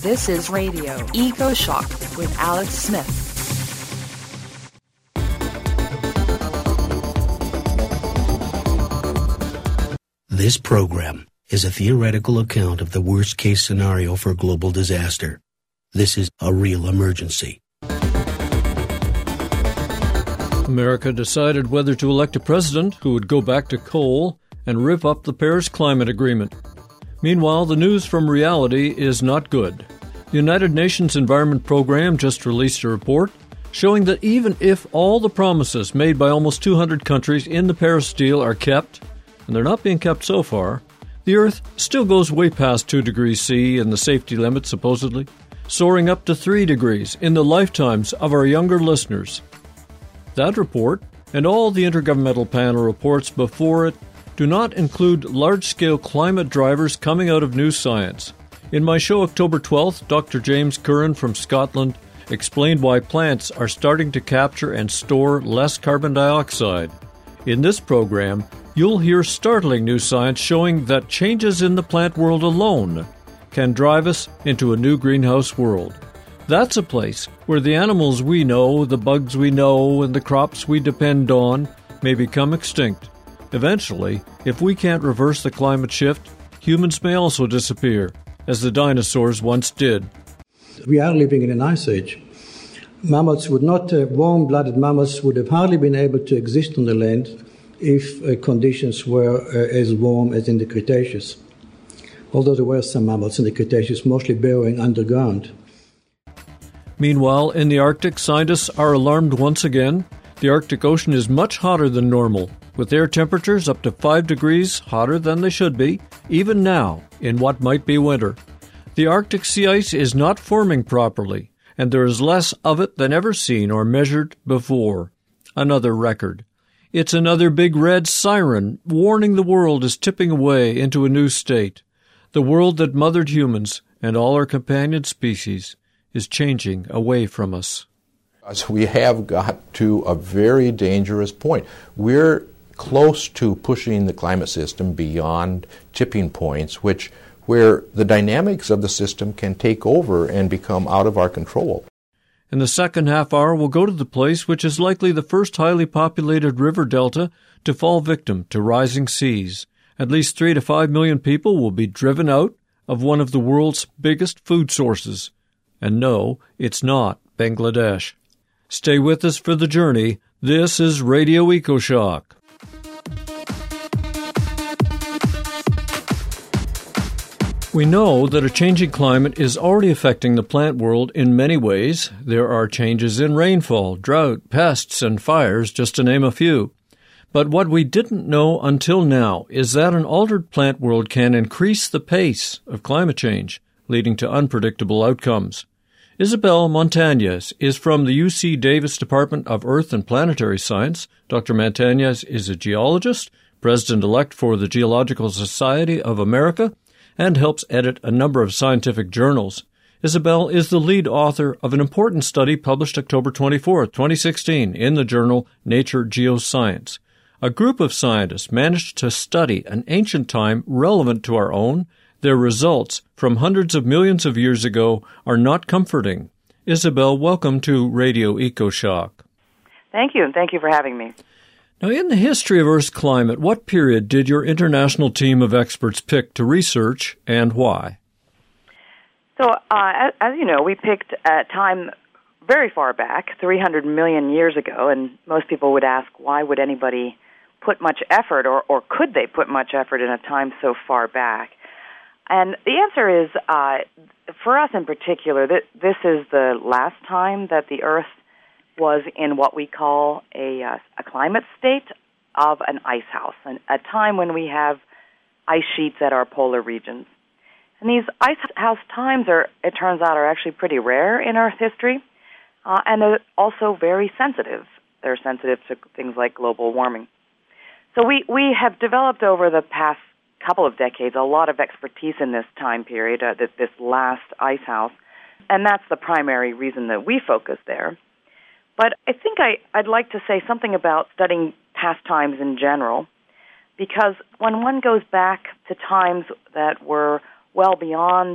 This is Radio Eco Shock with Alex Smith. This program is a theoretical account of the worst-case scenario for global disaster. This is a real emergency. America decided whether to elect a president who would go back to coal and rip up the Paris Climate Agreement. Meanwhile, the news from reality is not good. The United Nations Environment Program just released a report showing that even if all the promises made by almost 200 countries in the Paris deal are kept, and they're not being kept so far, the Earth still goes way past 2 degrees C in the safety limit, supposedly, soaring up to 3 degrees in the lifetimes of our younger listeners. That report, and all the Intergovernmental Panel reports before it, do not include large-scale climate drivers coming out of new science. In my show October 12th, Dr. James Curran from Scotland explained why plants are starting to capture and store less carbon dioxide. In this program, you'll hear startling new science showing that changes in the plant world alone can drive us into a new greenhouse world. That's a place where the animals we know, the bugs we know, and the crops we depend on may become extinct. Eventually, if we can't reverse the climate shift, humans may also disappear, as the dinosaurs once did. We are living in an ice age. Warm-blooded mammoths would have hardly been able to exist on the land if conditions were as warm as in the Cretaceous. Although there were some mammoths in the Cretaceous, mostly burrowing underground. Meanwhile, in the Arctic, scientists are alarmed once again. The Arctic Ocean is much hotter than normal, with air temperatures up to 5 degrees hotter than they should be, even now, in what might be winter. The Arctic sea ice is not forming properly, and there is less of it than ever seen or measured before. Another record. It's another big red siren warning the world is tipping away into a new state. The world that mothered humans and all our companion species is changing away from us. So we have got to a very dangerous point. We're close to pushing the climate system beyond tipping points, where the dynamics of the system can take over and become out of our control. In the second half hour, we'll go to the place which is likely the first highly populated river delta to fall victim to rising seas. At least 3 to 5 million people will be driven out of one of the world's biggest food sources. And no, it's not Bangladesh. Stay with us for the journey. This is Radio EcoShock. We know that a changing climate is already affecting the plant world in many ways. There are changes in rainfall, drought, pests, and fires, just to name a few. But what we didn't know until now is that an altered plant world can increase the pace of climate change, leading to unpredictable outcomes. Isabel Montañez is from the UC Davis Department of Earth and Planetary Science. Dr. Montañez is a geologist, president-elect for the Geological Society of America, and helps edit a number of scientific journals. Isabel is the lead author of an important study published October 24, 2016, in the journal Nature Geoscience. A group of scientists managed to study an ancient time relevant to our own. Their results from hundreds of millions of years ago are not comforting. Isabel, welcome to Radio EcoShock. Thank you, and thank you for having me. Now, in the history of Earth's climate, what period did your international team of experts pick to research, and why? So, as you know, we picked a time very far back, 300 million years ago, and most people would ask, why would anybody put much effort, or could they put much effort in a time so far back? And the answer is, for us in particular, that this is the last time that the Earth was in what we call a climate state of an ice house, a time when we have ice sheets at our polar regions. And these ice house times, it turns out, are actually pretty rare in Earth history, and they're also very sensitive. They're sensitive to things like global warming. So we have developed over the past couple of decades a lot of expertise in this time period, this last ice house, and that's the primary reason that we focus there. But I think I'd like to say something about studying past times in general, because when one goes back to times that were well beyond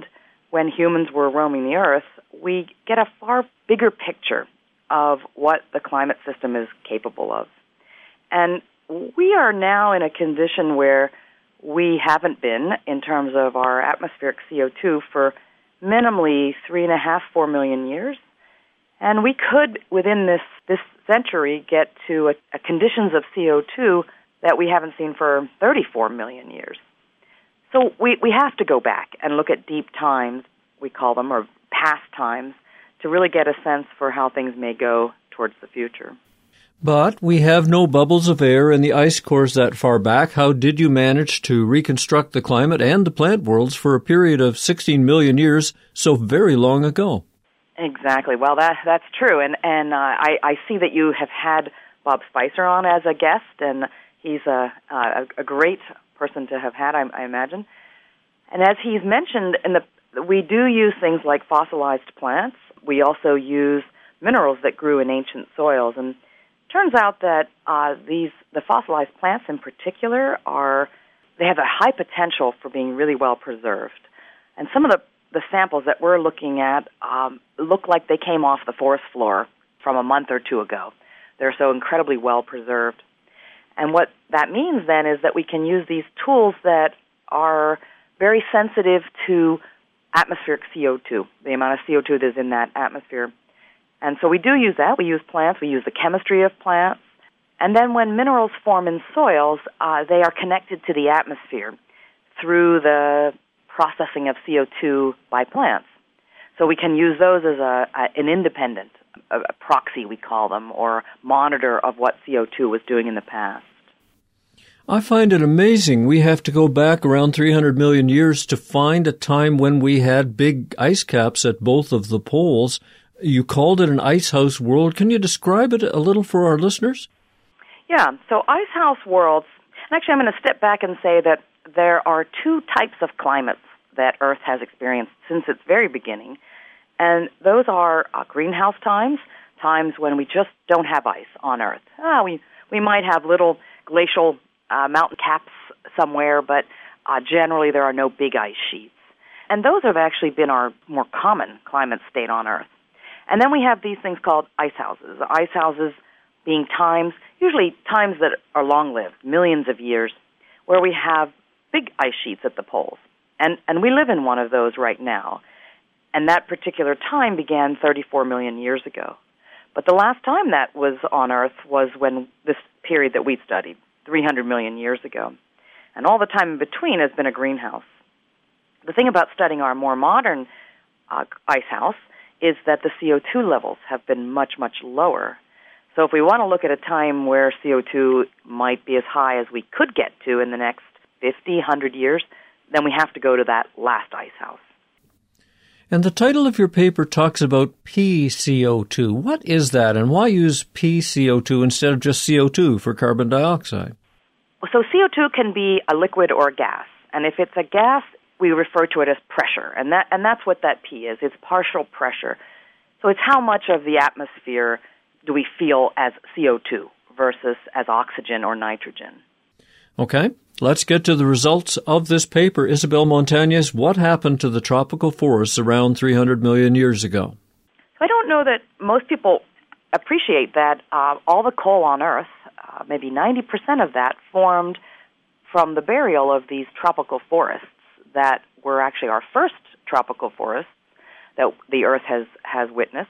when humans were roaming the Earth, we get a far bigger picture of what the climate system is capable of. And we are now in a condition where we haven't been in terms of our atmospheric CO2 for minimally 3.5, 4 million years. And we could, within this century, get to a conditions of CO2 that we haven't seen for 34 million years. So we have to go back and look at deep times, we call them, or past times, to really get a sense for how things may go towards the future. But we have no bubbles of air in the ice cores that far back. How did you manage to reconstruct the climate and the plant worlds for a period of 16 million years so very long ago? Exactly. Well, that's true. And I see that you have had Bob Spicer on as a guest, and he's a great person to have had, I imagine. And as he's mentioned, we do use things like fossilized plants. We also use minerals that grew in ancient soils. And it turns out that the fossilized plants in particular they have a high potential for being really well preserved. And some of the samples that we're looking at look like they came off the forest floor from a month or two ago. They're so incredibly well preserved. And what that means then is that we can use these tools that are very sensitive to atmospheric CO2, the amount of CO2 that is in that atmosphere. And so we do use that. We use plants. We use the chemistry of plants. And then when minerals form in soils, they are connected to the atmosphere through the processing of CO2 by plants. So we can use those as an independent, a proxy, we call them, or monitor of what CO2 was doing in the past. I find it amazing. We have to go back around 300 million years to find a time when we had big ice caps at both of the poles. You called it an icehouse world. Can you describe it a little for our listeners? Yeah, so icehouse worlds, and actually I'm going to step back and say that there are two types of climates that Earth has experienced since its very beginning, and those are greenhouse times when we just don't have ice on Earth. We might have little glacial mountain caps somewhere, but generally there are no big ice sheets. And those have actually been our more common climate state on Earth. And then we have these things called ice houses. Ice houses being usually times that are long-lived, millions of years, where we have big ice sheets at the poles. And we live in one of those right now. And that particular time began 34 million years ago. But the last time that was on Earth was when this period that we studied, 300 million years ago. And all the time in between has been a greenhouse. The thing about studying our more modern icehouse is that the CO2 levels have been much, much lower. So if we want to look at a time where CO2 might be as high as we could get to in the next 50, 100 years, then we have to go to that last icehouse. And the title of your paper talks about PCO2. What is that, and why use PCO2 instead of just CO2 for carbon dioxide? So CO2 can be a liquid or a gas. And if it's a gas, we refer to it as pressure. And that's what that P is. It's partial pressure. So it's how much of the atmosphere do we feel as CO2 versus as oxygen or nitrogen. Okay, let's get to the results of this paper. Isabel Montañez, what happened to the tropical forests around 300 million years ago? So I don't know that most people appreciate that all the coal on Earth, maybe 90% of that, formed from the burial of these tropical forests that were actually our first tropical forests that the Earth has witnessed.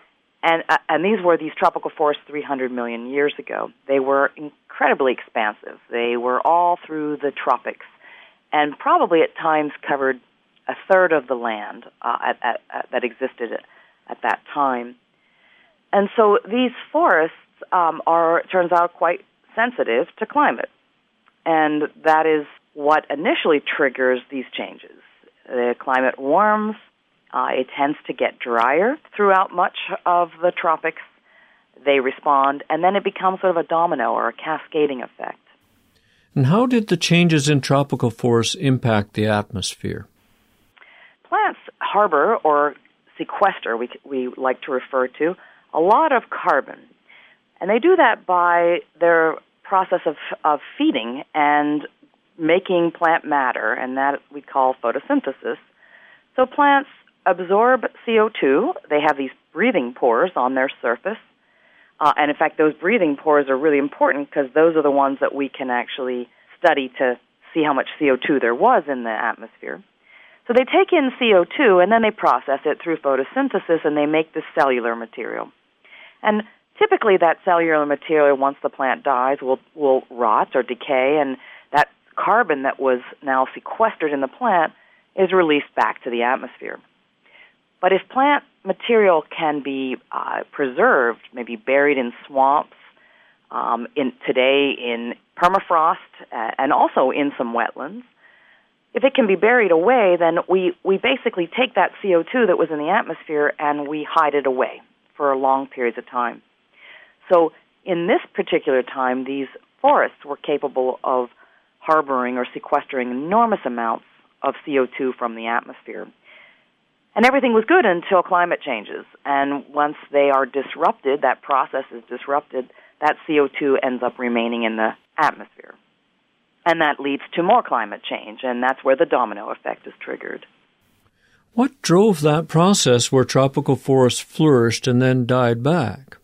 And these were these tropical forests 300 million years ago. They were incredibly expansive. They were all through the tropics and probably at times covered a third of the land that existed at that time. And so these forests turns out, quite sensitive to climate. And that is what initially triggers these changes. The climate warms. It tends to get drier throughout much of the tropics. They respond, and then it becomes sort of a domino or a cascading effect. And how did the changes in tropical forests impact the atmosphere? Plants harbor or sequester, we like to refer to, a lot of carbon. And they do that by their process of feeding and making plant matter, and that we call photosynthesis. So plants absorb CO2. They have these breathing pores on their surface. And in fact, those breathing pores are really important because those are the ones that we can actually study to see how much CO2 there was in the atmosphere. So they take in CO2 and then they process it through photosynthesis and they make this cellular material. And typically that cellular material, once the plant dies, will rot or decay, and that carbon that was now sequestered in the plant is released back to the atmosphere. But if plant material can be preserved, maybe buried in swamps, today in permafrost, and also in some wetlands, if it can be buried away, then we basically take that CO2 that was in the atmosphere and we hide it away for long periods of time. So in this particular time, these forests were capable of harboring or sequestering enormous amounts of CO2 from the atmosphere. And everything was good until climate changes. And once they are disrupted, that process is disrupted, that CO2 ends up remaining in the atmosphere. And that leads to more climate change, and that's where the domino effect is triggered. What drove that process where tropical forests flourished and then died back?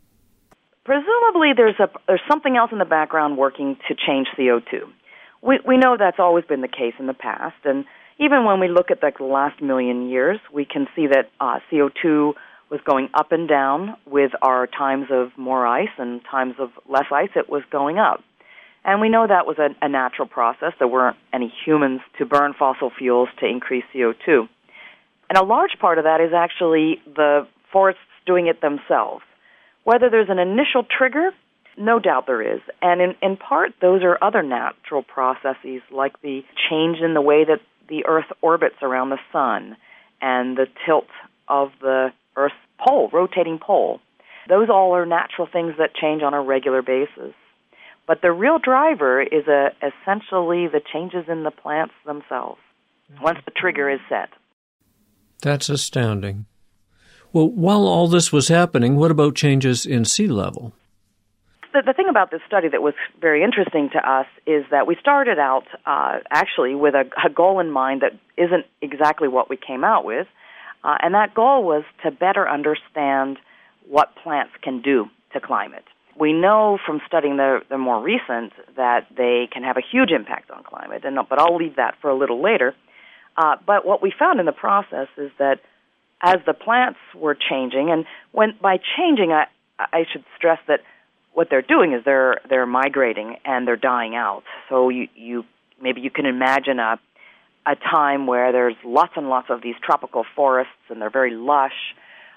Presumably there's something else in the background working to change CO2. We know that's always been the case in the past, and even when we look at the last million years, we can see that CO2 was going up and down with our times of more ice and times of less ice. It was going up. And we know that was a natural process. There weren't any humans to burn fossil fuels to increase CO2. And a large part of that is actually the forests doing it themselves. Whether there's an initial trigger, no doubt there is. And in part, those are other natural processes, like the change in the way that the Earth orbits around the sun and the tilt of the Earth's pole, rotating pole. Those all are natural things that change on a regular basis. But the real driver is essentially the changes in the plants themselves, once the trigger is set. That's astounding. Well, while all this was happening, what about changes in sea level? The thing about this study that was very interesting to us is that we started out actually with a goal in mind that isn't exactly what we came out with, and that goal was to better understand what plants can do to climate. We know from studying the more recent that they can have a huge impact on climate, but I'll leave that for a little later. But what we found in the process is that as the plants were changing, and by changing, I should stress that what they're doing is they're migrating and they're dying out. So you maybe you can imagine a time where there's lots and lots of these tropical forests and they're very lush,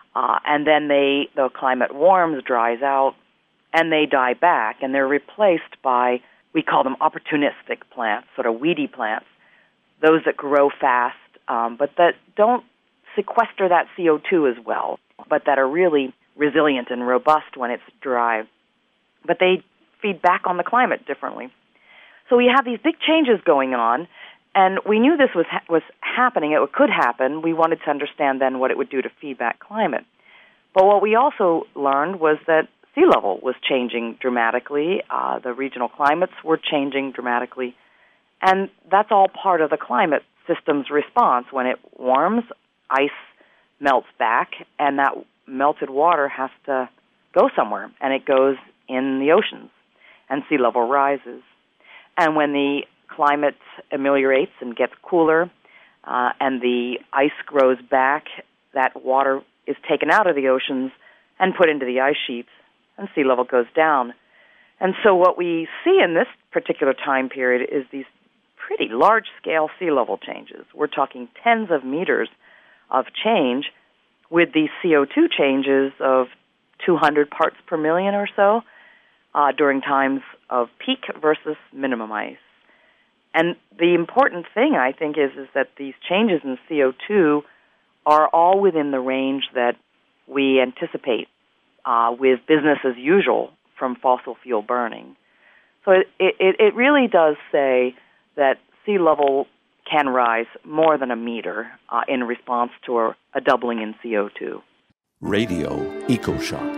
and then the climate warms, dries out, and they die back, and they're replaced by, we call them opportunistic plants, sort of weedy plants, those that grow fast, but that don't sequester that CO2 as well, but that are really resilient and robust when it's dry. But they feed back on the climate differently. So we have these big changes going on, and we knew this was happening. It could happen. We wanted to understand then what it would do to feedback climate. But what we also learned was that sea level was changing dramatically. The regional climates were changing dramatically. And that's all part of the climate system's response. When it warms, ice melts back, and that melted water has to go somewhere, and it goes in the oceans, and sea level rises. And when the climate ameliorates and gets cooler, and the ice grows back, that water is taken out of the oceans and put into the ice sheets, and sea level goes down. And so what we see in this particular time period is these pretty large-scale sea level changes. We're talking tens of meters of change, with these CO2 changes of 200 parts per million or so during times of peak versus minimum ice. And the important thing, I think, is that these changes in CO2 are all within the range that we anticipate with business as usual from fossil fuel burning. So it really does say that sea level can rise more than a meter in response to a doubling in CO2. Radio EcoShock.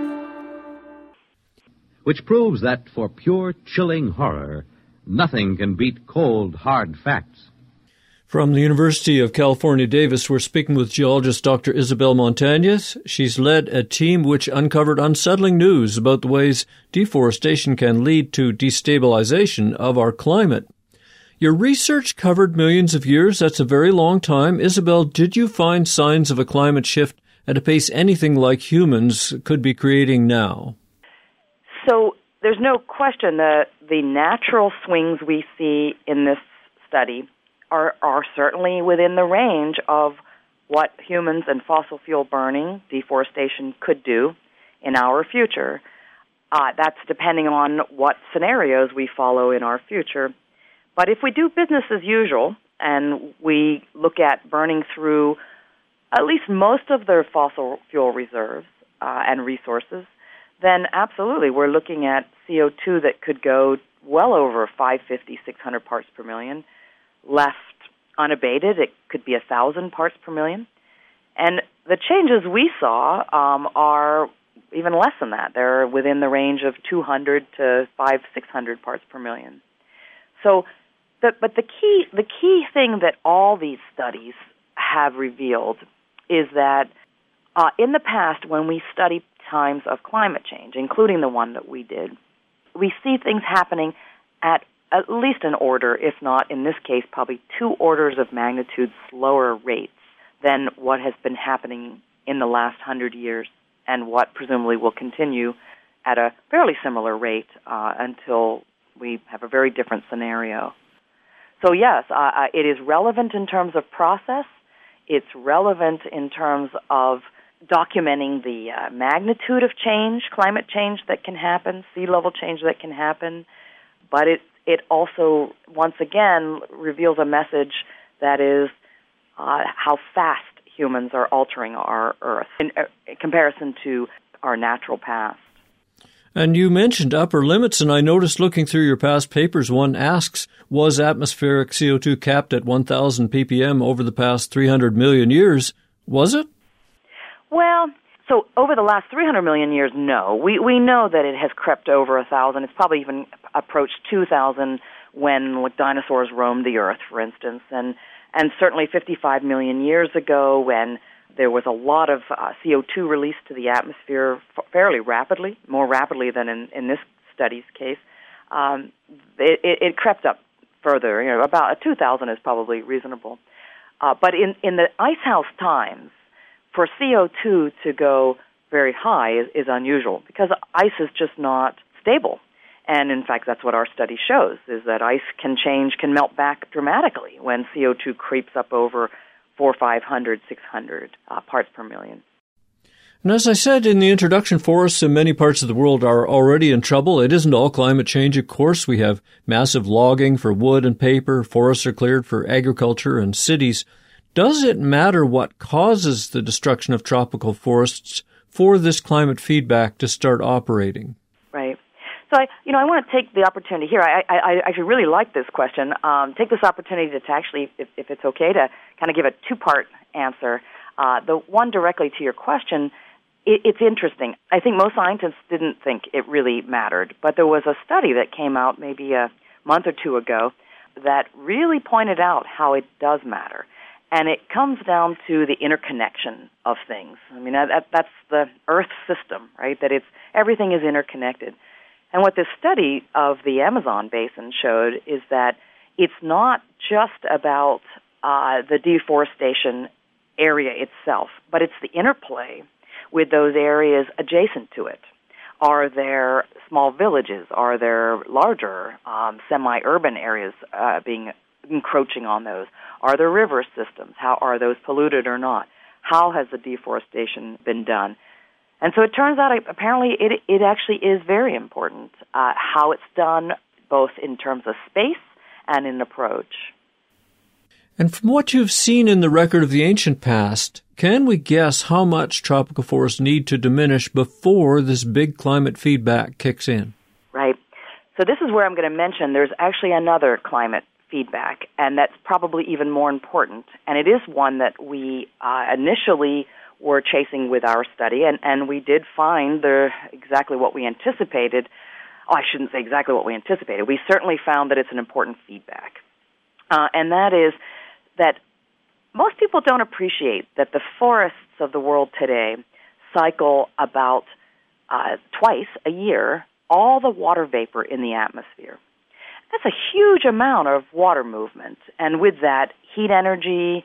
Which proves that for pure chilling horror, nothing can beat cold, hard facts. From the University of California, Davis, we're speaking with geologist Dr. Isabel Montañez. She's led a team which uncovered unsettling news about the ways deforestation can lead to destabilization of our climate. Your research covered millions of years. That's a very long time. Isabel, did you find signs of a climate shift at a pace anything like humans could be creating now? So there's no question that the natural swings we see in this study are certainly within the range of what humans and fossil fuel burning, deforestation, could do in our future. That's depending on what scenarios we follow in our future. But if we do business as usual and we look at burning through at least most of their fossil fuel reserves and resources, then absolutely we're looking at CO2 that could go well over 550, 600 parts per million. Left unabated, it could be 1,000 parts per million. And the changes we saw are even less than that. They're within the range of 200 to 600 parts per million. So, but the key thing that all these studies have revealed is that in the past, when we study times of climate change, including the one that we did, we see things happening at least an order, if not, in this case, probably 2 orders of magnitude slower rates than what has been happening in the last 100 years and what presumably will continue at a fairly similar rate until we have a very different scenario. So yes, it is relevant in terms of process. It's relevant in terms of documenting the magnitude of change, climate change that can happen, sea level change that can happen. But it also, once again, reveals a message that is how fast humans are altering our Earth in comparison to our natural past. And you mentioned upper limits, and I noticed looking through your past papers, one asks, was atmospheric CO2 capped at 1,000 ppm over the past 300 million years? Was it? Well, so over the last 300 million years, no. We know that it has crept over 1,000. It's probably even approached 2,000 when dinosaurs roamed the Earth, for instance, and certainly 55 million years ago when there was a lot of CO2 released to the atmosphere fairly rapidly, more rapidly than in this study's case. It crept up further. You know, about 2,000 is probably reasonable. But in the icehouse times, for CO2 to go very high is unusual because ice is just not stable. And in fact, that's what our study shows, is that ice can melt back dramatically when CO2 creeps up over 400, 500, 600 parts per million. And as I said in the introduction, forests in many parts of the world are already in trouble. It isn't all climate change, of course. We have massive logging for wood and paper. Forests are cleared for agriculture and cities. Does it matter what causes the destruction of tropical forests for this climate feedback to start operating? Right. So I want to take the opportunity here. I actually really like this question. Take this opportunity to actually, if it's okay, to kind of give a 2-part answer. The one directly to your question, it's interesting. I think most scientists didn't think it really mattered, but there was a study that came out maybe a month or 2 ago that really pointed out how it does matter. And it comes down to the interconnection of things. I mean, that's the Earth system, right? That everything is interconnected. And what this study of the Amazon basin showed is that it's not just about the deforestation area itself, but it's the interplay with those areas adjacent to it. Are there small villages? Are there larger semi-urban areas encroaching on those? Are there river systems? How are those polluted or not? How has the deforestation been done? And so it turns out apparently it actually is very important how it's done both in terms of space and in approach. And from what you've seen in the record of the ancient past, can we guess how much tropical forests need to diminish before this big climate feedback kicks in? Right. So this is where I'm going to mention there's actually another climate feedback, and that's probably even more important. And it is one that we initially were chasing with our study, and we did find exactly what we anticipated. Oh, I shouldn't say exactly what we anticipated. We certainly found that it's an important feedback. And that is that most people don't appreciate that the forests of the world today cycle about twice a year all the water vapor in the atmosphere. That's a huge amount of water movement, and with that, heat energy,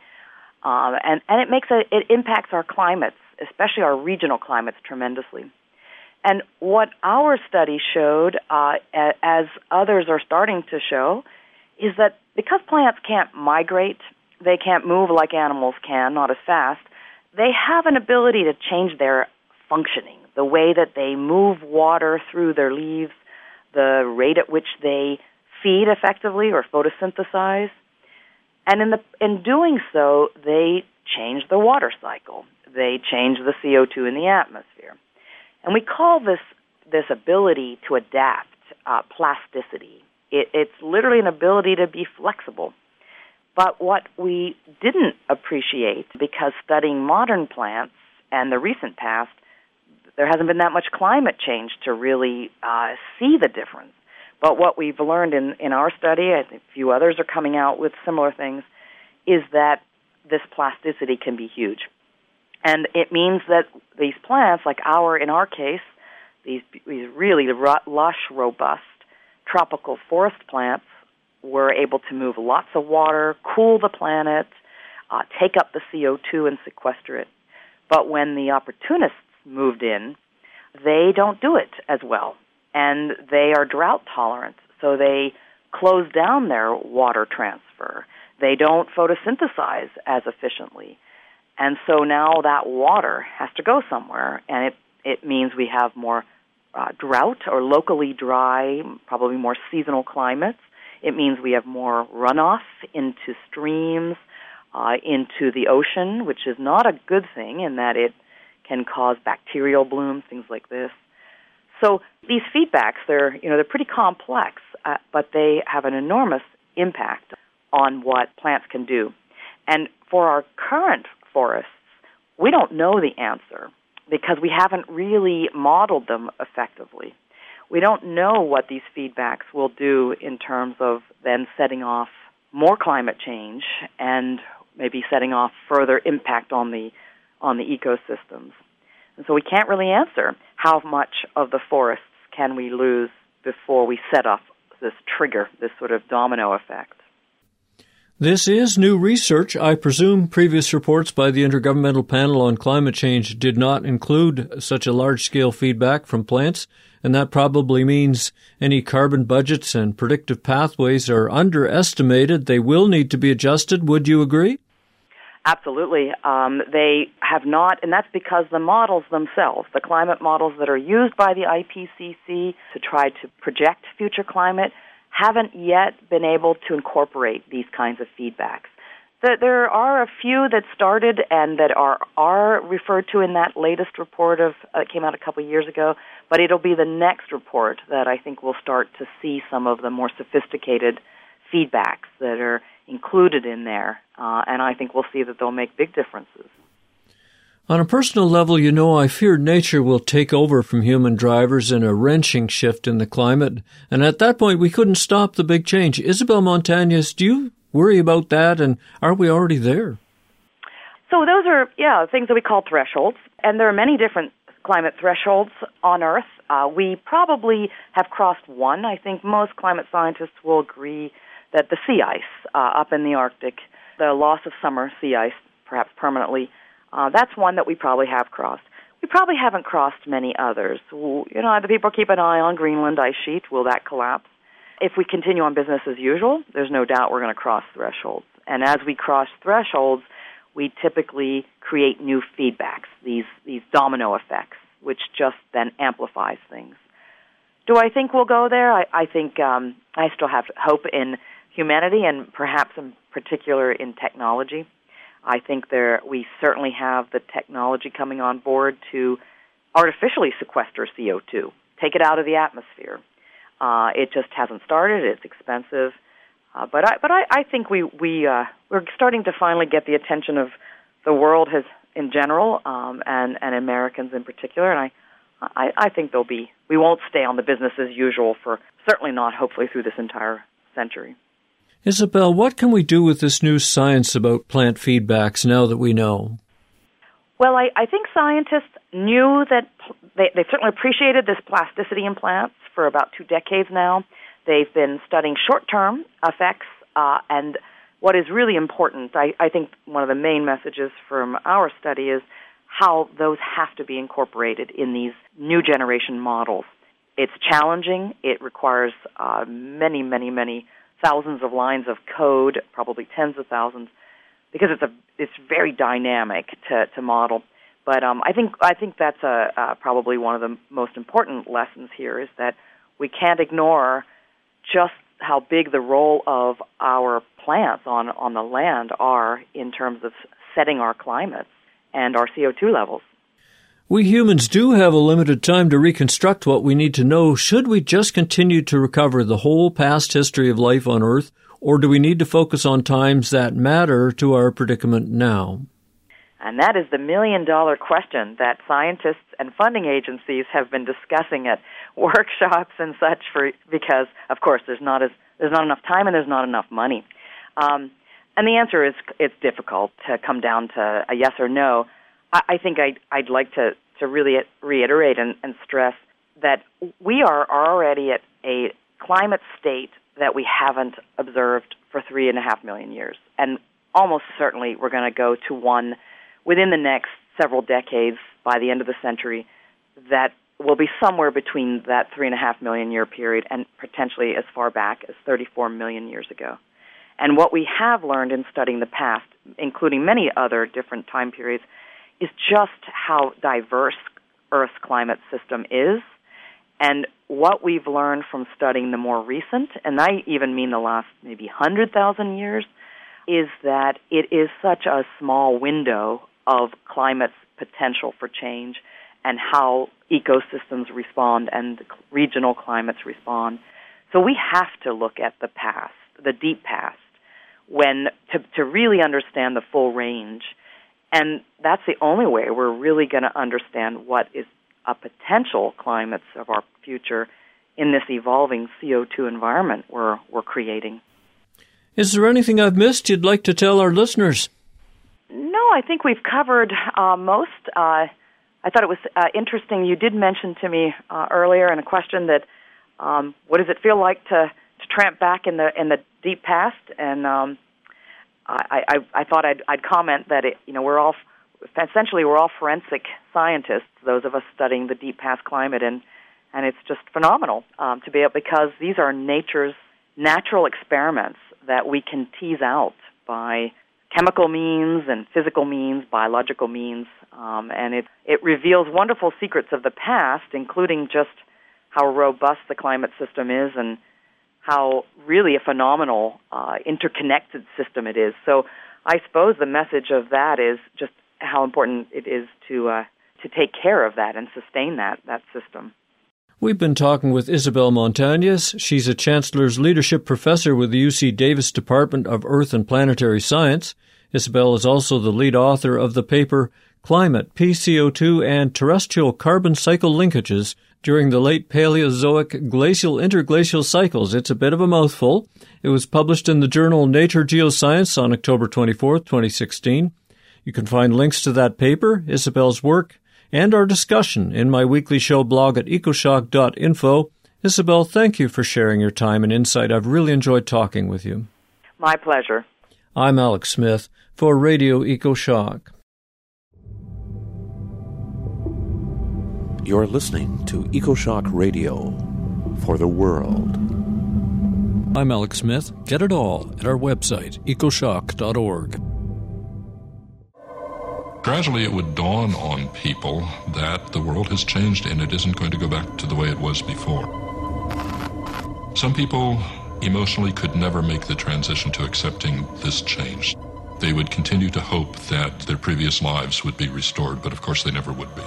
and it impacts our climates, especially our regional climates, tremendously. And what our study showed, as others are starting to show, is that because plants can't migrate, they can't move like animals can, not as fast, they have an ability to change their functioning, the way that they move water through their leaves, the rate at which they feed effectively or photosynthesize. And in doing so, they change the water cycle. They change the CO2 in the atmosphere. And we call this ability to adapt plasticity. It's literally an ability to be flexible. But what we didn't appreciate, because studying modern plants and the recent past, there hasn't been that much climate change to really see the difference. But what we've learned in our study, I think a few others are coming out with similar things, is that this plasticity can be huge. And it means that these plants, like in our case, these really lush, robust tropical forest plants, were able to move lots of water, cool the planet, take up the CO2 and sequester it. But when the opportunists moved in, they don't do it as well. And they are drought tolerant, so they close down their water transfer. They don't photosynthesize as efficiently. And so now that water has to go somewhere, and it means we have more drought or locally dry, probably more seasonal climates. It means we have more runoff into streams, into the ocean, which is not a good thing in that it can cause bacterial blooms, things like this. So these feedbacks, they're pretty complex, but they have an enormous impact on what plants can do. And for our current forests, we don't know the answer because we haven't really modeled them effectively. We don't know what these feedbacks will do in terms of then setting off more climate change and maybe setting off further impact on the ecosystems. And so we can't really answer how much of the forests can we lose before we set off this trigger, this sort of domino effect. This is new research. I presume previous reports by the Intergovernmental Panel on Climate Change did not include such a large-scale feedback from plants, and that probably means any carbon budgets and predictive pathways are underestimated. They will need to be adjusted. Would you agree? Absolutely. They have not, and that's because the models themselves, the climate models that are used by the IPCC to try to project future climate, haven't yet been able to incorporate these kinds of feedbacks. There are a few that started and that are referred to in that latest report came out a couple of years ago, but it'll be the next report that I think we'll start to see some of the more sophisticated feedbacks that are included in there, and I think we'll see that they'll make big differences. On a personal level, I fear nature will take over from human drivers in a wrenching shift in the climate, and at that point we couldn't stop the big change. Isabel Montañez, do you worry about that, and are we already there? So those are, things that we call thresholds, and there are many different climate thresholds on Earth. We probably have crossed one. I think most climate scientists will agree that the sea ice up in the Arctic, the loss of summer sea ice, perhaps permanently, that's one that we probably have crossed. We probably haven't crossed many others. The people keep an eye on Greenland ice sheet. Will that collapse? If we continue on business as usual, there's no doubt we're going to cross thresholds. And as we cross thresholds, we typically create new feedbacks, these domino effects, which just then amplifies things. Do I think we'll go there? I think I still have hope in humanity and perhaps in particular in technology. I think we certainly have the technology coming on board to artificially sequester CO2, take it out of the atmosphere. It just hasn't started. It's expensive. But I think we're starting to finally get the attention of the world in general and Americans in particular. And I think we won't stay on the business as usual for certainly not hopefully through this entire century. Isabel, what can we do with this new science about plant feedbacks now that we know? Well, I think scientists knew that they certainly appreciated this plasticity in plants for about 2 decades now. They've been studying short-term effects, and what is really important, I think one of the main messages from our study is how those have to be incorporated in these new generation models. It's challenging. It requires many, many, many thousands of lines of code, probably tens of thousands, because it's very dynamic to model. But I think that's probably one of the most important lessons here is that we can't ignore just how big the role of our plants on the land are in terms of setting our climates and our CO2 levels. We humans do have a limited time to reconstruct what we need to know. Should we just continue to recover the whole past history of life on Earth, or do we need to focus on times that matter to our predicament now? And that is the million-dollar question that scientists and funding agencies have been discussing at workshops and such because, of course, there's not enough time and there's not enough money. And the answer is it's difficult to come down to a yes or no. I think I'd like to really reiterate and stress that we are already at a climate state that we haven't observed for 3.5 million years. And almost certainly we're going to go to one within the next several decades by the end of the century that will be somewhere between that 3.5 million year period and potentially as far back as 34 million years ago. And what we have learned in studying the past, including many other different time periods, is just how diverse Earth's climate system is. And what we've learned from studying the more recent, and I even mean the last maybe 100,000 years, is that it is such a small window of climate's potential for change and how ecosystems respond and regional climates respond. So we have to look at the past, the deep past, to really understand the full range. And that's the only way we're really going to understand what is a potential climates of our future in this evolving CO2 environment we're creating. Is there anything I've missed you'd like to tell our listeners? No, I think we've covered most. I thought it was interesting. You did mention to me earlier in a question that what does it feel like to tramp back in the deep past? And I thought I'd comment that we're all forensic scientists. Those of us studying the deep past climate, and it's just phenomenal to be able, because these are nature's natural experiments that we can tease out by chemical means and physical means, biological means, and it reveals wonderful secrets of the past, including just how robust the climate system is and how really a phenomenal interconnected system it is. So I suppose the message of that is just how important it is to take care of that and sustain that system. We've been talking with Isabel Montañez. She's a Chancellor's Leadership Professor with the UC Davis Department of Earth and Planetary Science. Isabel is also the lead author of the paper Climate, PCO2, and Terrestrial Carbon Cycle Linkages during the Late Paleozoic Glacial Interglacial Cycles. It's a bit of a mouthful. It was published in the journal Nature Geoscience on October 24, 2016. You can find links to that paper, Isabel's work, and our discussion in my weekly show blog at ecoshock.info. Isabel, thank you for sharing your time and insight. I've really enjoyed talking with you. My pleasure. I'm Alex Smith for Radio EcoShock. You're listening to EcoShock Radio for the world. I'm Alex Smith. Get it all at our website, ecoshock.org. Gradually it would dawn on people that the world has changed and it isn't going to go back to the way it was before. Some people emotionally could never make the transition to accepting this change. They would continue to hope that their previous lives would be restored, but of course they never would be.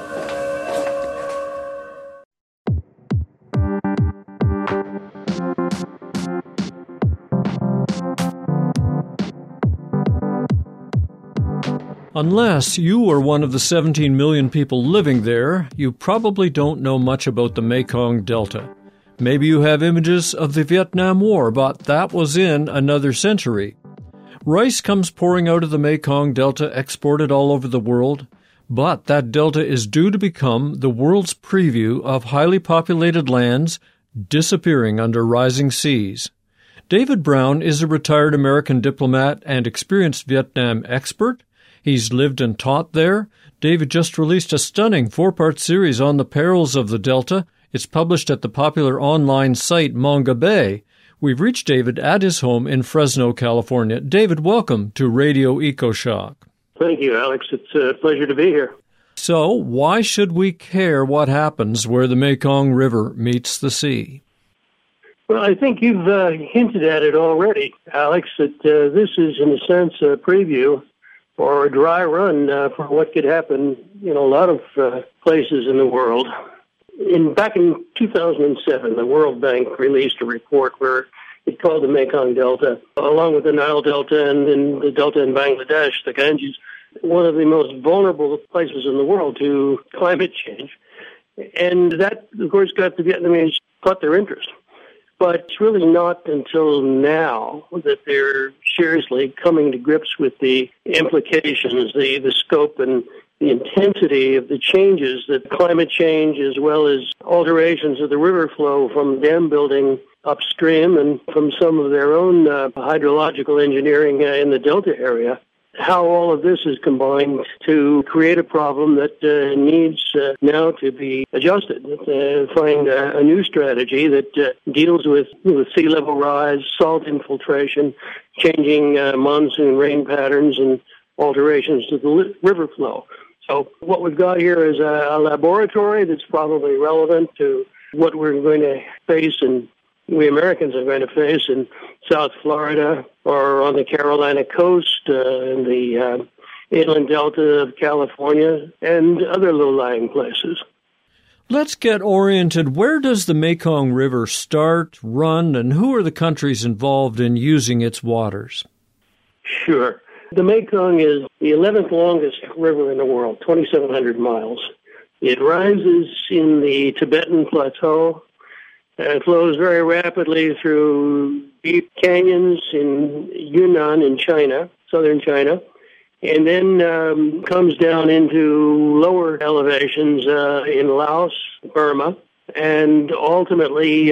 Unless you are one of the 17 million people living there, you probably don't know much about the Mekong Delta. Maybe you have images of the Vietnam War, but that was in another century. Rice comes pouring out of the Mekong Delta, exported all over the world, but that delta is due to become the world's preview of highly populated lands disappearing under rising seas. David Brown is a retired American diplomat and experienced Vietnam expert. He's lived and taught there. David just released a stunning 4-part series on the perils of the Delta. It's published at the popular online site Manga Bay. We've reached David at his home in Fresno, California. David, welcome to Radio EcoShock. Thank you, Alex. It's a pleasure to be here. So, why should we care what happens where the Mekong River meets the sea? Well, I think you've hinted at it already, Alex, that this is, in a sense, a preview or a dry run for what could happen in a lot of places in the world. Back in 2007, the World Bank released a report where it called the Mekong Delta, along with the Nile Delta and then the Delta in Bangladesh, the Ganges, one of the most vulnerable places in the world to climate change. And that, of course, got the Vietnamese caught their interest. But it's really not until now that they're seriously coming to grips with the implications, the scope and the intensity of the changes that climate change, as well as alterations of the river flow from dam building upstream and from some of their own hydrological engineering in the Delta area, how all of this is combined to create a problem that needs now to be adjusted, find a new strategy that deals with sea level rise, salt infiltration, changing monsoon rain patterns, and alterations to the river flow. So what we've got here is a laboratory that's probably relevant to what we're going to face and we Americans are going to face in South Florida or on the Carolina coast, in the inland delta of California, and other low-lying places. Let's get oriented. Where does the Mekong River start, run, and who are the countries involved in using its waters? Sure. The Mekong is the 11th longest river in the world, 2,700 miles. It rises in the Tibetan Plateau. It flows very rapidly through deep canyons in Yunnan in China, southern China, and then comes down into lower elevations in Laos, Burma, and ultimately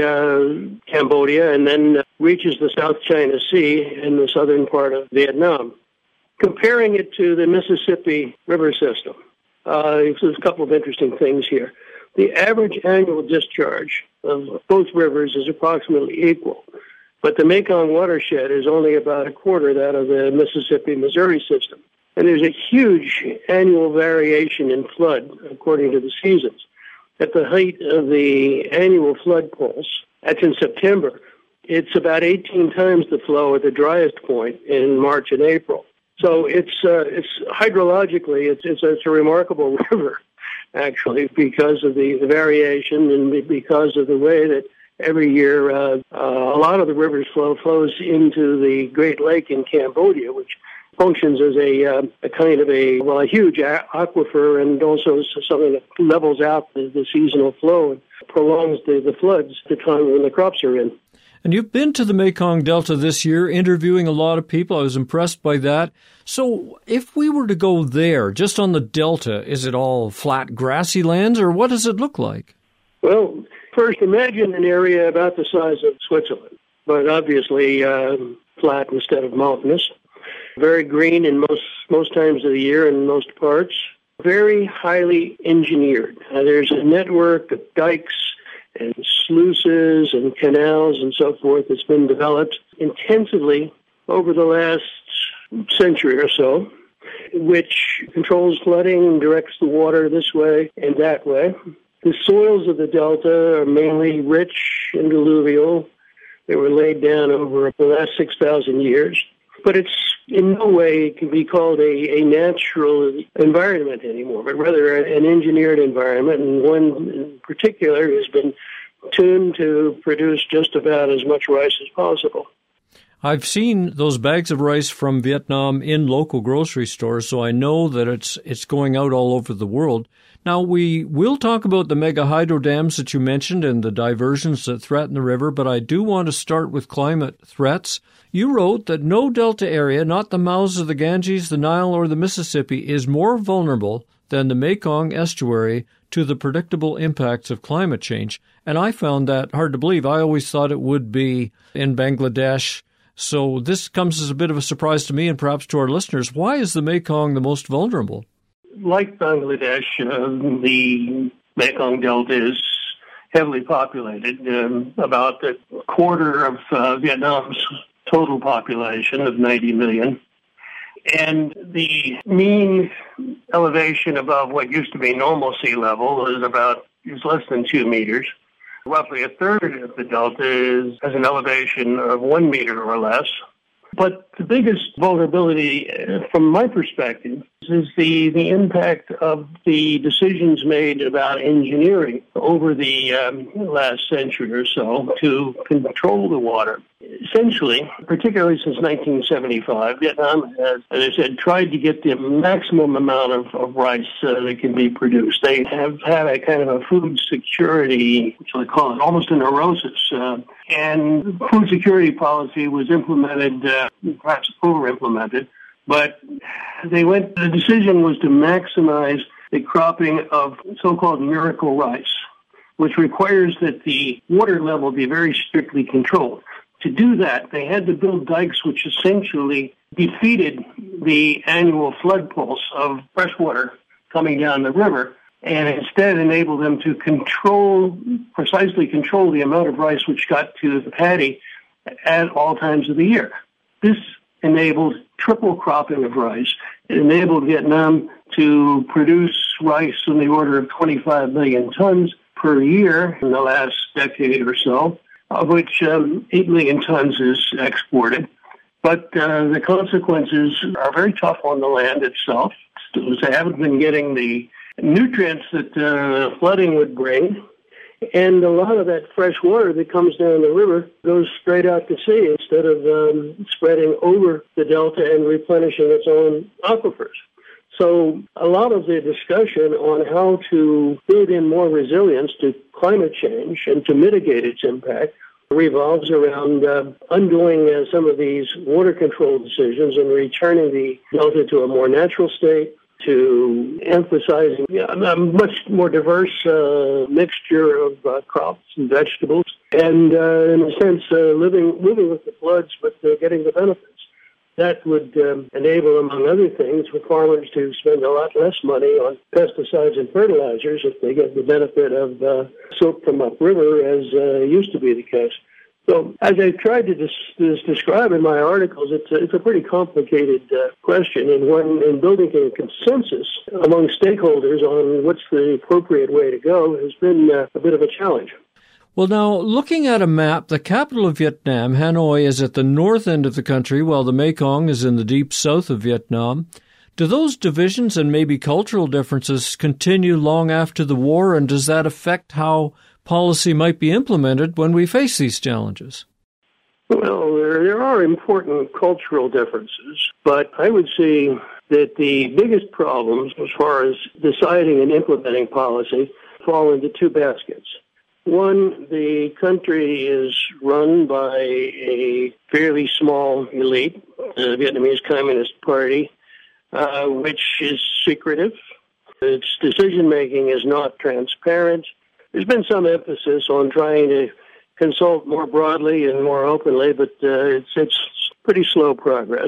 Cambodia, and then reaches the South China Sea in the southern part of Vietnam. Comparing it to the Mississippi River system, there's a couple of interesting things here. The average annual discharge of both rivers is approximately equal, but the Mekong watershed is only about a quarter that of the Mississippi-Missouri system. And there's a huge annual variation in flood according to the seasons. At the height of the annual flood pulse, that's in September, it's about 18 times the flow at the driest point in March and April. So it's hydrologically, it's a remarkable river, actually, because of the variation and because of the way that every year a lot of the river's flow flows into the Great Lake in Cambodia, which functions as a kind of a huge aquifer and also something that levels out the seasonal flow and prolongs the floods at the time when the crops are in. And you've been to the Mekong Delta this year, interviewing a lot of people. I was impressed by that. So if we were to go there, just on the Delta, is it all flat, grassy lands, or what does it look like? Well, first imagine an area about the size of Switzerland, but obviously flat instead of mountainous. Very green in most times of the year in most parts. Very highly engineered. There's a network of dikes and sluices and canals and so forth that's been developed intensively over the last century or so, which controls flooding and directs the water this way and that way. The soils of the delta are mainly rich and alluvial. They were laid down over the last 6,000 years. But it's in no way can be called a natural environment anymore, but rather an engineered environment, and one in particular has been tuned to produce just about as much rice as possible. I've seen those bags of rice from Vietnam in local grocery stores, so I know that it's going out all over the world. Now, we will talk about the mega hydro dams that you mentioned and the diversions that threaten the river, but I do want to start with climate threats. You wrote that no delta area, not the mouths of the Ganges, the Nile, or the Mississippi, is more vulnerable than the Mekong estuary to the predictable impacts of climate change. And I found that hard to believe. I always thought it would be in Bangladesh. So this comes as a bit of a surprise to me and perhaps to our listeners. Why is the Mekong the most vulnerable? Like Bangladesh, the Mekong Delta is heavily populated. About a quarter of Vietnam's total population of 90 million. And the mean elevation above what used to be normal sea level is less than 2 meters. Roughly a third of the delta has an elevation of 1 meter or less. But the biggest vulnerability, from my perspective, is the impact of the decisions made about engineering over the last century or so to control the water. Essentially, particularly since 1975, Vietnam has, as I said, tried to get the maximum amount of rice that can be produced. They have had a kind of a food security, what shall I call it, almost a neurosis. And food security policy was implemented, perhaps over-implemented, but the decision was to maximize the cropping of so-called miracle rice, which requires that the water level be very strictly controlled. To do that, they had to build dikes which essentially defeated the annual flood pulse of fresh water coming down the river and instead enabled them to precisely control the amount of rice which got to the paddy at all times of the year. This enabled triple cropping of rice. It enabled Vietnam to produce rice in the order of 25 million tons per year in the last decade or so, of which 8 million tons is exported. But the consequences are very tough on the land itself. They haven't been getting the nutrients that flooding would bring. And a lot of that fresh water that comes down the river goes straight out to sea instead of spreading over the delta and replenishing its own aquifers. So a lot of the discussion on how to build in more resilience to climate change and to mitigate its impact revolves around undoing some of these water control decisions and returning the delta to a more natural state, to emphasizing a much more diverse mixture of crops and vegetables, and in a sense, living with the floods but getting the benefits. That would enable, among other things, for farmers to spend a lot less money on pesticides and fertilizers if they get the benefit of soap from upriver, as used to be the case. So, as I tried to describe in my articles, it's a pretty complicated question, and one in building a consensus among stakeholders on what's the appropriate way to go has been a bit of a challenge. Well, now, looking at a map, the capital of Vietnam, Hanoi, is at the north end of the country, while the Mekong is in the deep south of Vietnam. Do those divisions and maybe cultural differences continue long after the war, and does that affect how policy might be implemented when we face these challenges? Well, there are important cultural differences, but I would say that the biggest problems as far as deciding and implementing policy fall into two baskets. One, the country is run by a fairly small elite, the Vietnamese Communist Party, which is secretive. Its decision-making is not transparent. There's been some emphasis on trying to consult more broadly and more openly, but it's pretty slow progress.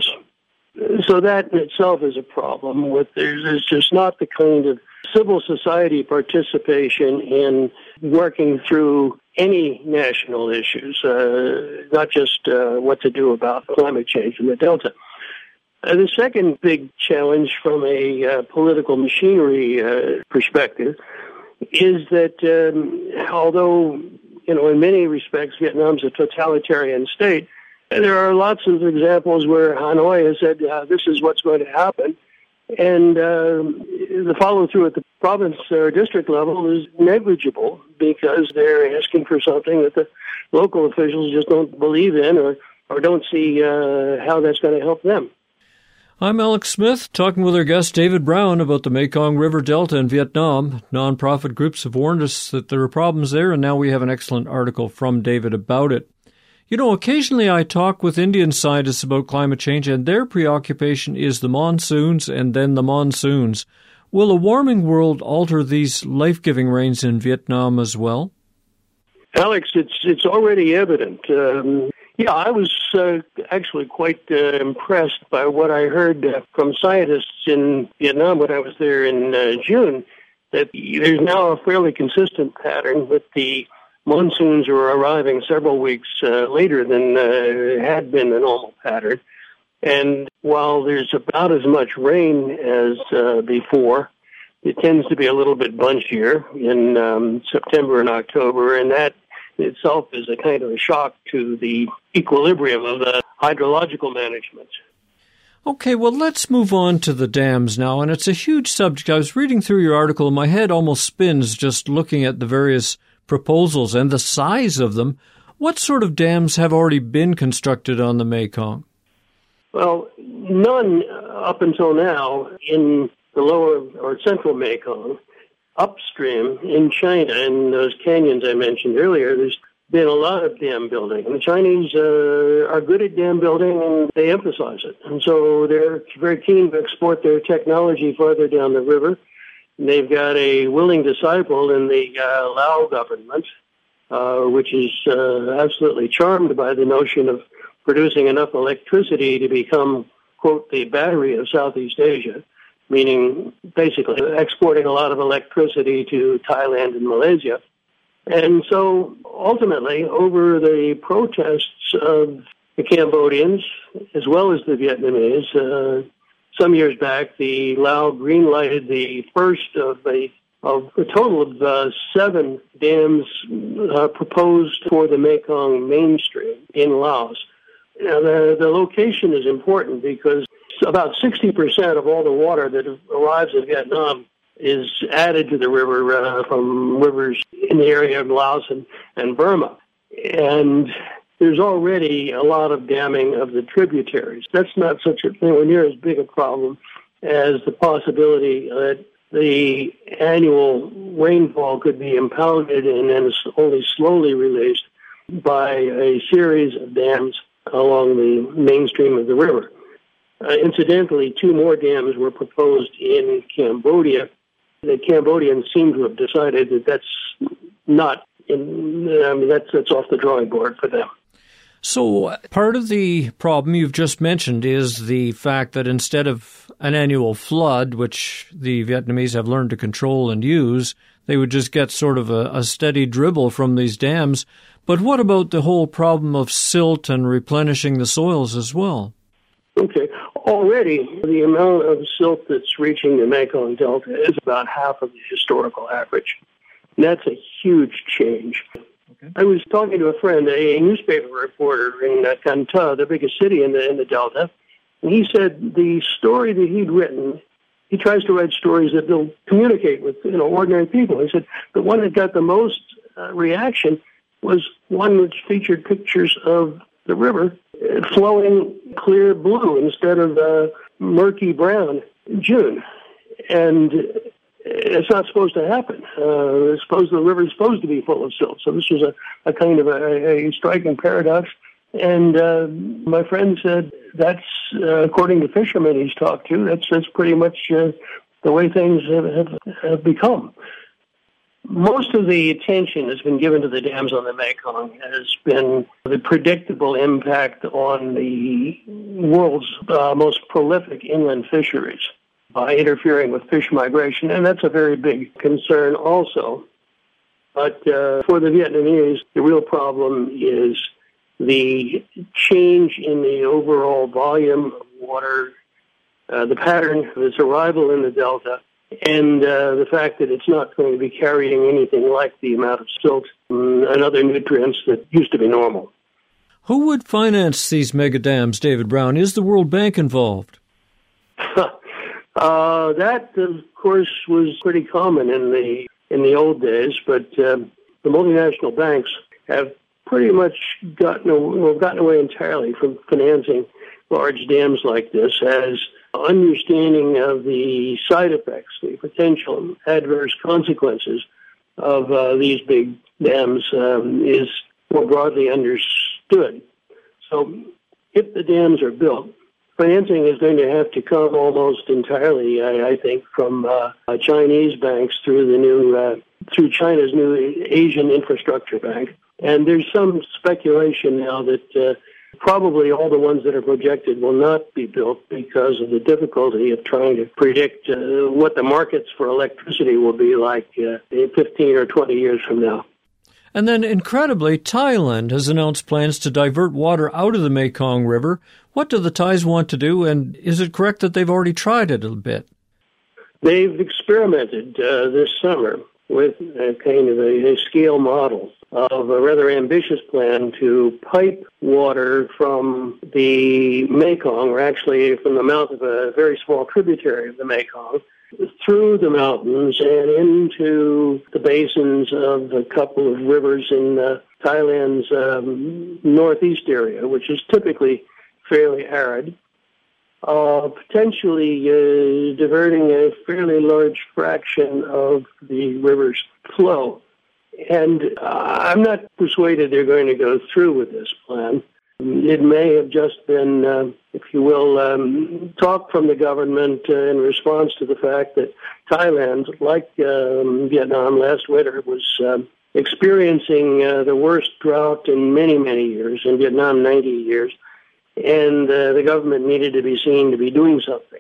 So that in itself is a problem. There's just not the kind of civil society participation in working through any national issues, not just what to do about climate change in the Delta. The second big challenge from a political machinery perspective is that although, in many respects, Vietnam's a totalitarian state, there are lots of examples where Hanoi has said, this is what's going to happen. And the follow-through at the province or district level is negligible because they're asking for something that the local officials just don't believe in or or don't see how that's going to help them. I'm Alex Smith, talking with our guest David Brown about the Mekong River Delta in Vietnam. Nonprofit groups have warned us that there are problems there, and now we have an excellent article from David about it. You know, occasionally I talk with Indian scientists about climate change, and their preoccupation is the monsoons and then the monsoons. Will a warming world alter these life-giving rains in Vietnam as well? Alex, it's already evident. I was actually quite impressed by what I heard from scientists in Vietnam when I was there in June, that there's now a fairly consistent pattern that the monsoons are arriving several weeks later than had been the normal pattern. And while there's about as much rain as before, it tends to be a little bit bunchier in September and October, and that itself is a kind of a shock to the equilibrium of the hydrological management. Okay, well, let's move on to the dams now, and it's a huge subject. I was reading through your article, and my head almost spins just looking at the various proposals and the size of them. What sort of dams have already been constructed on the Mekong? Well, none up until now in the lower or central Mekong. Upstream in China, in those canyons I mentioned earlier, there's been a lot of dam building. And the Chinese are good at dam building, and they emphasize it. And so they're very keen to export their technology farther down the river. And they've got a willing disciple in the Lao government, which is absolutely charmed by the notion of producing enough electricity to become, quote, the battery of Southeast Asia, meaning basically exporting a lot of electricity to Thailand and Malaysia. And so ultimately, over the protests of the Cambodians as well as the Vietnamese, some years back, the Lao green-lighted the first of a total of 7 dams proposed for the Mekong mainstream in Laos. Now, the location is important because about 60% of all the water that arrives in Vietnam is added to the river from rivers in the area of Laos and Burma. And there's already a lot of damming of the tributaries. That's not nowhere near as big a problem as the possibility that the annual rainfall could be impounded and then only slowly released by a series of dams along the mainstream of the river. Incidentally, 2 more dams were proposed in Cambodia. The Cambodians seem to have decided that that's that's off the drawing board for them. So part of the problem you've just mentioned is the fact that instead of an annual flood, which the Vietnamese have learned to control and use, they would just get sort of a steady dribble from these dams. But what about the whole problem of silt and replenishing the soils as well? Okay. Already, the amount of silt that's reaching the Mekong Delta is about half of the historical average. And that's a huge change. Okay. I was talking to a friend, a newspaper reporter in Can Tho, the biggest city in the Delta, and he said the story that he'd written, he tries to write stories that will communicate with ordinary people. He said the one that got the most reaction was one which featured pictures of the river flowing clear blue instead of murky brown in June. And it's not supposed to happen. The river is supposed to be full of silt. So this was a kind of a striking paradox. And my friend said that's, according to fishermen he's talked to, that's pretty much the way things have become. Most of the attention that's been given to the dams on the Mekong has been the predictable impact on the world's most prolific inland fisheries by interfering with fish migration, and that's a very big concern also. But for the Vietnamese, the real problem is the change in the overall volume of water, the pattern of its arrival in the Delta, and the fact that it's not going to be carrying anything like the amount of silt and other nutrients that used to be normal. Who would finance these mega dams, David Brown? Is the World Bank involved? That, of course, was pretty common in the old days, but the multinational banks have pretty much gotten away entirely from financing large dams like this, as understanding of the side effects, the potential adverse consequences of these big dams is more broadly understood. So if the dams are built, financing is going to have to come almost entirely, I think, from Chinese banks through China's new Asian Infrastructure Bank. And there's some speculation now that probably all the ones that are projected will not be built because of the difficulty of trying to predict what the markets for electricity will be like 15 or 20 years from now. And then, incredibly, Thailand has announced plans to divert water out of the Mekong River. What do the Thais want to do, and is it correct that they've already tried it a bit? They've experimented this summer with kind of a scale model of a rather ambitious plan to pipe water from the Mekong, or actually from the mouth of a very small tributary of the Mekong, through the mountains and into the basins of a couple of rivers in Thailand's northeast area, which is typically fairly arid, potentially diverting a fairly large fraction of the river's flow. And I'm not persuaded they're going to go through with this plan. It may have just been, if you will, talk from the government in response to the fact that Thailand, like Vietnam last winter, was experiencing the worst drought in many, many years, in Vietnam 90 years, and the government needed to be seen to be doing something.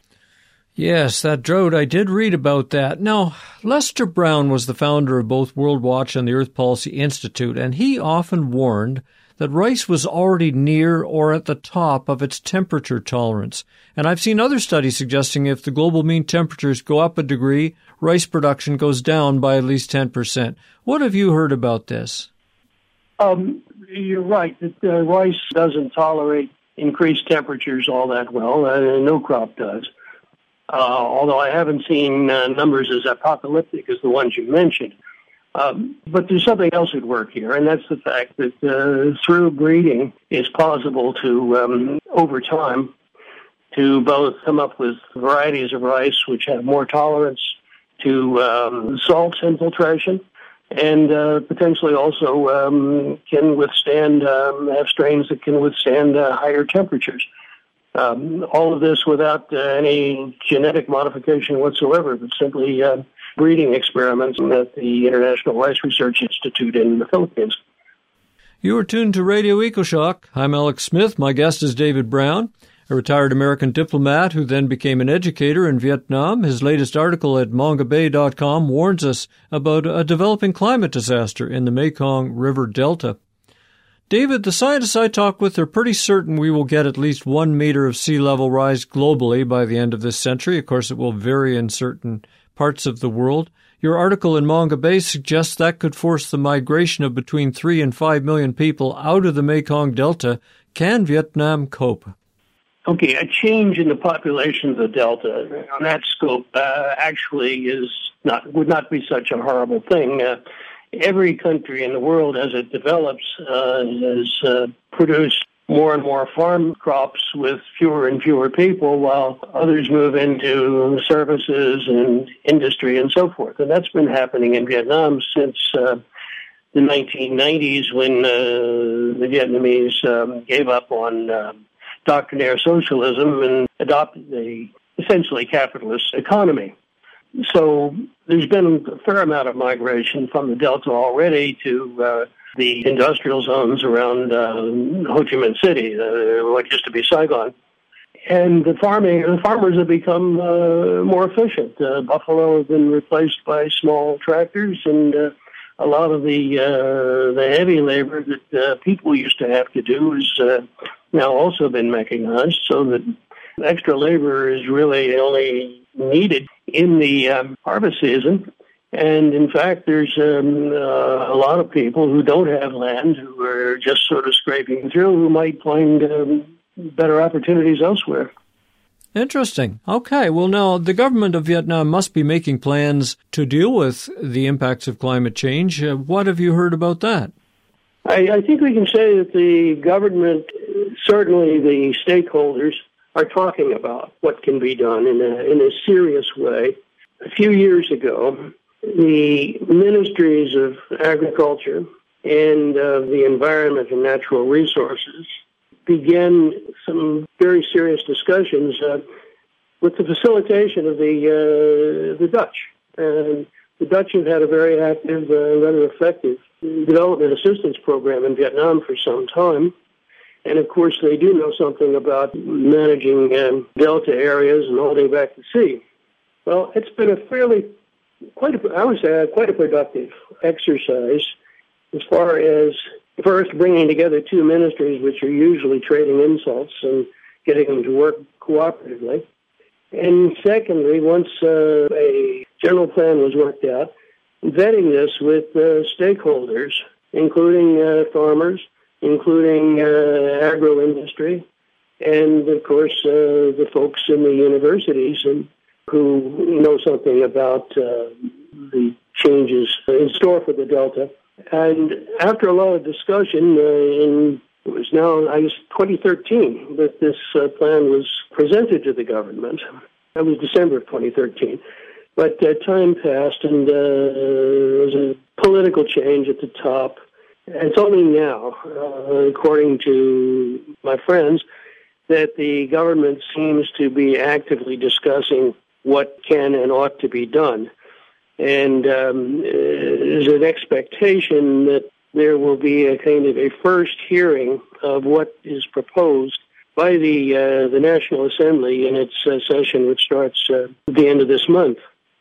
Yes, that drought, I did read about that. Now, Lester Brown was the founder of both World Watch and the Earth Policy Institute, and he often warned that rice was already near or at the top of its temperature tolerance. And I've seen other studies suggesting if the global mean temperatures go up a degree, rice production goes down by at least 10%. What have you heard about this? You're right that rice doesn't tolerate increased temperatures all that well. No crop does. Although I haven't seen numbers as apocalyptic as the ones you mentioned. But there's something else at work here, and that's the fact that through breeding, it's possible to, over time, to both come up with varieties of rice which have more tolerance to salt infiltration, and potentially also can withstand, have strains that can withstand higher temperatures. All of this without any genetic modification whatsoever, but simply breeding experiments at the International Rice Research Institute in the Philippines. You are tuned to Radio EcoShock. I'm Alex Smith. My guest is David Brown, a retired American diplomat who then became an educator in Vietnam. His latest article at mongabay.com warns us about a developing climate disaster in the Mekong River Delta. David, the scientists I talk with are pretty certain we will get at least 1 meter of sea level rise globally by the end of this century. Of course, it will vary in certain parts of the world. Your article in Mongabay suggests that could force the migration of between 3 and 5 million people out of the Mekong Delta. Can Vietnam cope? Okay, a change in the population of the Delta on that scope actually would not be such a horrible thing. Every country in the world, as it develops, has produced more and more farm crops with fewer and fewer people, while others move into services and industry and so forth. And that's been happening in Vietnam since the 1990s, when the Vietnamese gave up on doctrinaire socialism and adopted a essentially capitalist economy. So there's been a fair amount of migration from the Delta already to the industrial zones around Ho Chi Minh City, what used to be Saigon. And the farmers have become more efficient. Buffalo have been replaced by small tractors, and a lot of the heavy labor that people used to have to do has now also been mechanized, so that extra labor is really only needed in the harvest season. And in fact, there's a lot of people who don't have land, who are just sort of scraping through, who might find better opportunities elsewhere. Interesting. Okay. Well, now, the government of Vietnam must be making plans to deal with the impacts of climate change. What have you heard about that? I think we can say that the government, certainly the stakeholders, are talking about what can be done in a serious way. A few years ago, the ministries of agriculture and of the environment and natural resources began some very serious discussions with the facilitation of the Dutch. And the Dutch have had a very active, rather effective development assistance program in Vietnam for some time. And of course, they do know something about managing delta areas and holding back the sea. Well, it's been quite a productive exercise as far as first bringing together two ministries which are usually trading insults and getting them to work cooperatively. And secondly, once a general plan was worked out, vetting this with stakeholders, including farmers, including agro-industry, and of course the folks in the universities and who know something about the changes in store for the Delta. And after a lot of discussion, it was now, 2013 that this plan was presented to the government. That was December of 2013. But time passed, and there was a political change at the top. And it's only now, according to my friends, that the government seems to be actively discussing what can and ought to be done. And there's an expectation that there will be a kind of a first hearing of what is proposed by the National Assembly in its session, which starts at the end of this month.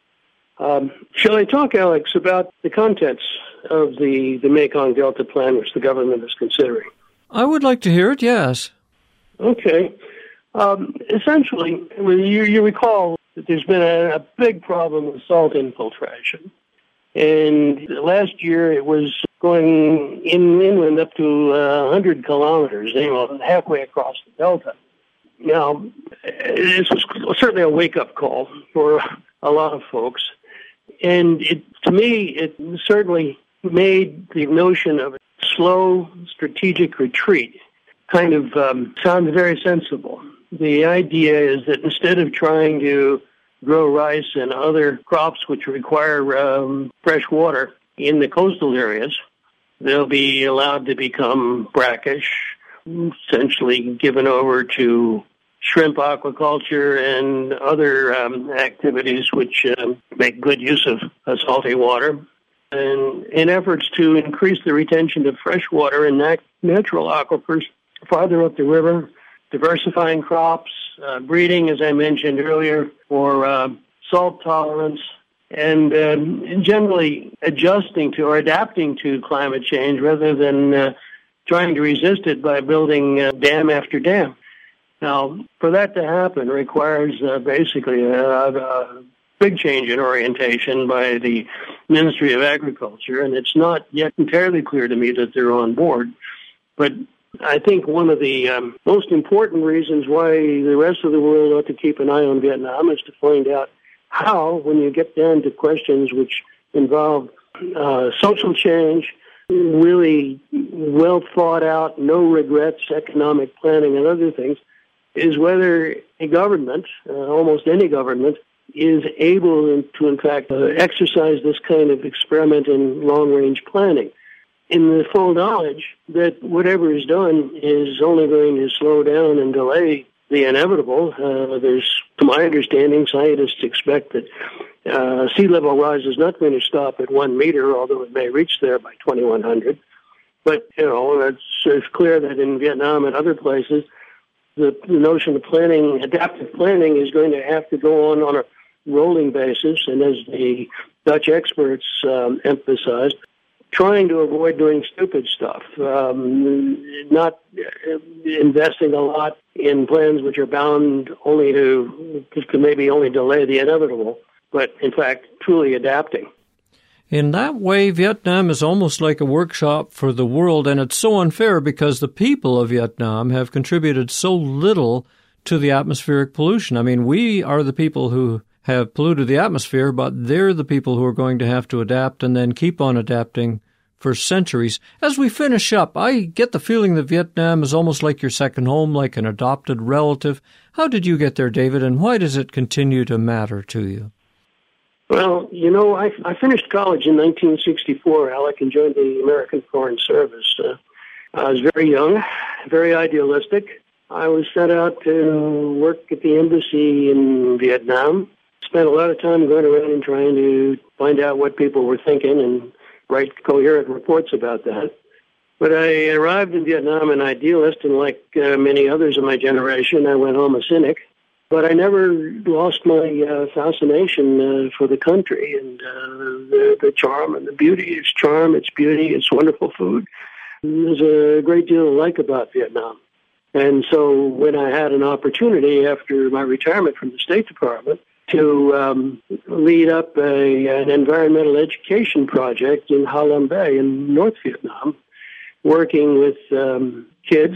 Shall I talk, Alex, about the contents of the Mekong Delta Plan, which the government is considering? I would like to hear it, yes. Okay. Essentially, you recall that there's been a big problem with salt infiltration. And last year it was going inland up to 100 kilometers, halfway across the Delta. Now, this was certainly a wake-up call for a lot of folks. And to me, it certainly made the notion of a slow strategic retreat kind of sound very sensible. The idea is that instead of trying to grow rice and other crops which require fresh water in the coastal areas, they'll be allowed to become brackish, essentially given over to shrimp aquaculture and other activities which make good use of salty water. And in efforts to increase the retention of fresh water in natural aquifers farther up the river, diversifying crops, breeding, as I mentioned earlier, for salt tolerance, and generally adjusting to or adapting to climate change rather than trying to resist it by building dam after dam. Now, for that to happen requires basically a big change in orientation by the Ministry of Agriculture, and it's not yet entirely clear to me that they're on board. But I think one of the most important reasons why the rest of the world ought to keep an eye on Vietnam is to find out how, when you get down to questions which involve social change, really well thought out, no regrets, economic planning and other things, is whether a government, almost any government, is able to, in fact, exercise this kind of experiment in long-range planning, in the full knowledge that whatever is done is only going to slow down and delay the inevitable. There's, to my understanding, scientists expect that sea level rise is not going to stop at 1 meter, although it may reach there by 2100. But, it's clear that in Vietnam and other places, the notion of planning, adaptive planning, is going to have to go on a rolling basis, and as the Dutch experts emphasized, trying to avoid doing stupid stuff, not investing a lot in plans which are bound only to maybe only delay the inevitable, but in fact truly adapting. In that way, Vietnam is almost like a workshop for the world, and it's so unfair because the people of Vietnam have contributed so little to the atmospheric pollution. I mean, we are the people who have polluted the atmosphere, but they're the people who are going to have to adapt and then keep on adapting for centuries. As we finish up, I get the feeling that Vietnam is almost like your second home, like an adopted relative. How did you get there, David, and why does it continue to matter to you? Well, I finished college in 1964, Alec, and joined the American Foreign Service. I was very young, very idealistic. I was sent out to work at the embassy in Vietnam. Spent a lot of time going around and trying to find out what people were thinking and write coherent reports about that. But I arrived in Vietnam an idealist, and like many others of my generation, I went home a cynic. But I never lost my fascination for the country and the charm and the beauty. Its charm, its beauty, its wonderful food. There's a great deal to like about Vietnam. And so when I had an opportunity after my retirement from the State Department to lead up an environmental education project in Ha Long Bay in North Vietnam, working with kids,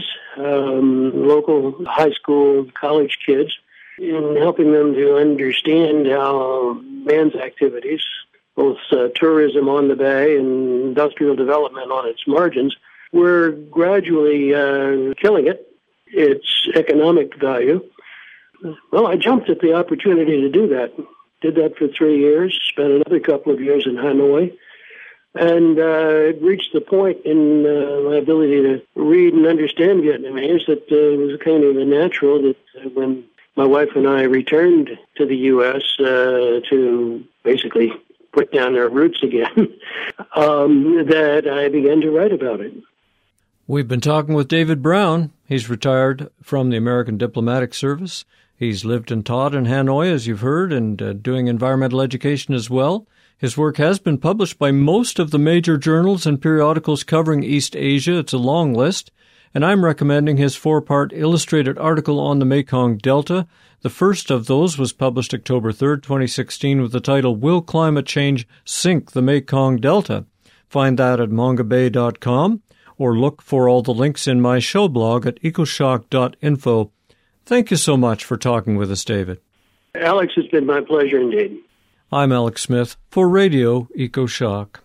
local high school, college kids, in helping them to understand how man's activities, both tourism on the bay and industrial development on its margins, were gradually killing its economic value. Well, I jumped at the opportunity to do that. Did that for 3 years, spent another couple of years in Hanoi, and it reached the point in my ability to read and understand Vietnamese that it was kind of a natural that when my wife and I returned to the U.S. To basically put down our roots again, that I began to write about it. We've been talking with David Brown. He's retired from the American Diplomatic Service. He's lived and taught in Hanoi, as you've heard, and doing environmental education as well. His work has been published by most of the major journals and periodicals covering East Asia. It's a long list. And I'm recommending his 4-part illustrated article on the Mekong Delta. The first of those was published October 3rd, 2016, with the title, Will Climate Change Sink the Mekong Delta? Find that at mongabay.com, or look for all the links in my show blog at ecoshock.info. Thank you so much for talking with us, David. Alex, it's been my pleasure indeed. I'm Alex Smith for Radio EcoShock.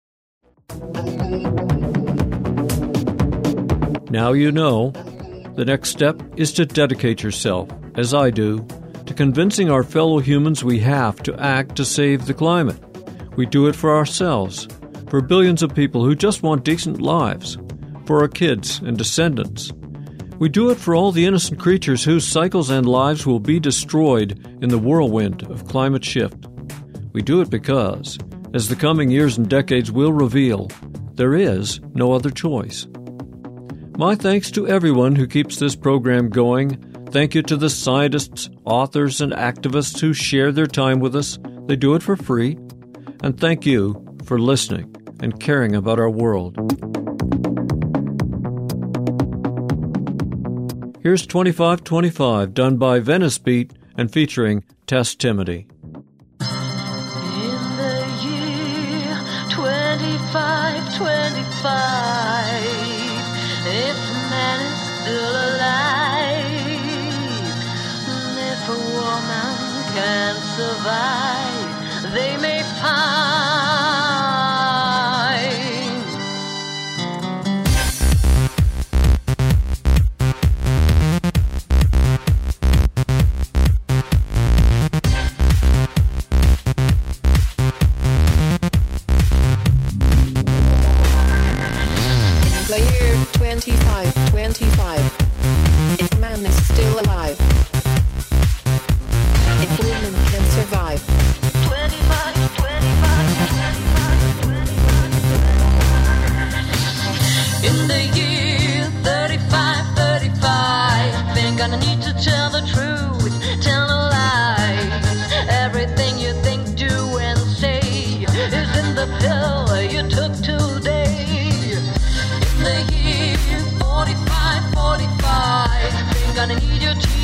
Now you know. The next step is to dedicate yourself, as I do, to convincing our fellow humans we have to act to save the climate. We do it for ourselves, for billions of people who just want decent lives, for our kids and descendants. We do it for all the innocent creatures whose cycles and lives will be destroyed in the whirlwind of climate shift. We do it because, as the coming years and decades will reveal, there is no other choice. My thanks to everyone who keeps this program going. Thank you to the scientists, authors, and activists who share their time with us. They do it for free. And thank you for listening and caring about our world. Here's 2525, done by Venice Beat and featuring Tess Timody. In the year 2525, if man is still alive, if a woman can survive, they may find. In the year 2525, if man is still alive, if women can survive, 25. In the year 35, ain't gonna need to tell the truth, tell no lies. Everything you think, do, and say is in the pill you took today. In the year 45, ain't gonna need your teeth.